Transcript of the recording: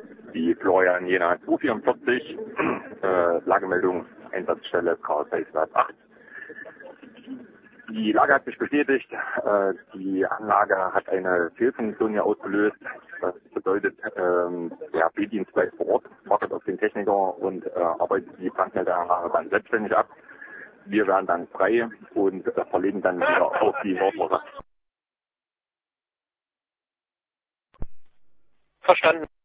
Die Florian Jena 244, Lagemeldung, Einsatzstelle Chaos-Feld 8. Die Lage hat sich bestätigt. Die Anlage hat eine Fehlfunktion hier ausgelöst. Das bedeutet, der B-Dienst bleibt vor Ort, wartet auf den Techniker und arbeitet die Brandmeldeanlage dann selbstständig ab. Wir werden dann frei und verlegen dann wieder auf die Nordwasser. Verstanden.